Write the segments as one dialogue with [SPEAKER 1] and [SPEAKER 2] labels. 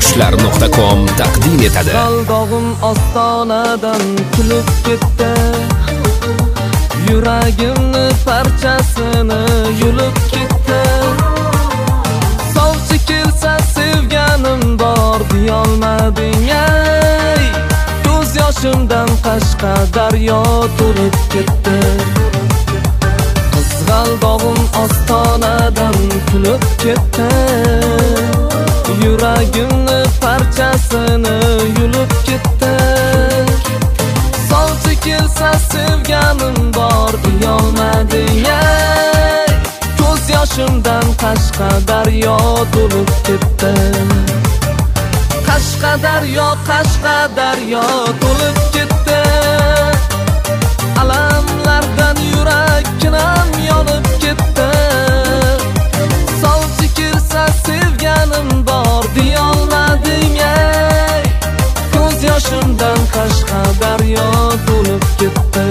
[SPEAKER 1] qushlar.com taqdim etadi.
[SPEAKER 2] Dog'im ostonadan kulib ketdi. Yuragimni parchasini yulib ketdi. Sovchi kelsa sevganim bor deyolmading ey. Ko'z yoshimdan Qashqadaryo to'lib ketdi. Dog'im ostonadan kulib ketdi. Yuragimni parchasini yulib ketdi. Sovchi kelsa sevganim bor deyolmading ey. Ko'z yoshimdan Qashqadaryo to'lib ketdi. Qashqadaryo to'lib ketdi. Alamlardan yurakim yonib ketdi. Sovchi kelsa sevganim bor deyolmading ey. Ko'z yoshimdan Qashqadaryo to'lib ketdi.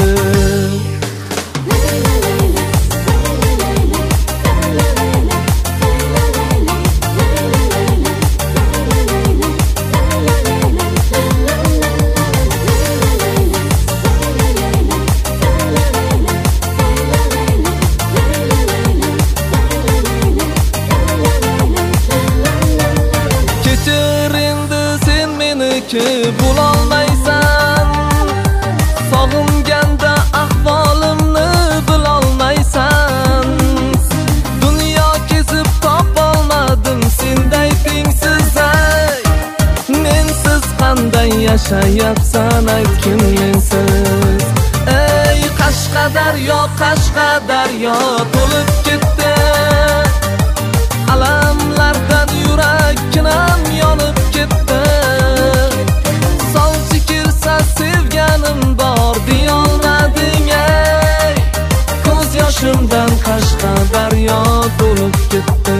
[SPEAKER 2] Bulolmaysan, sog'inganda ahvolimni bilolmaysan. Dunyo kezib topolmadim senday tengsiz ey. Mensiz qanday yashayapsan aytgin mensiz. Ey Qashqadaryo to'lib ketdi. Alamlardan yurakim yonib ketdi. Sevganim bor deyolmading ey. Ko'z yoshimdan Qashqadaryo to'lib ketdi.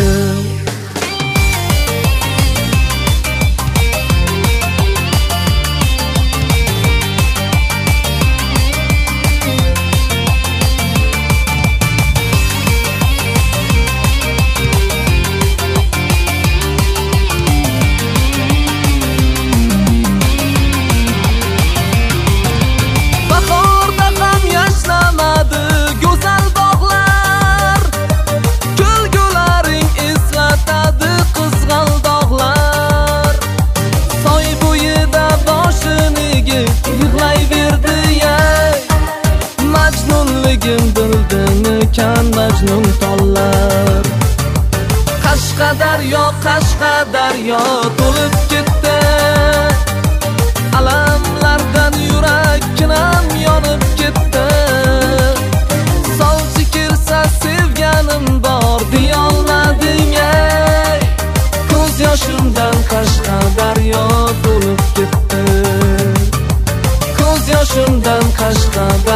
[SPEAKER 2] Majnun tollar. Qashqadaryo to'lib ketdi. Alamlardan yurakim yonib ketdi. Sovchi kelsa sevganim bor deyolmading ey. Ko'z yoshimdan Qashqadaryo to'lib ketdi. Ko'z yoshimdan Qashqadaryo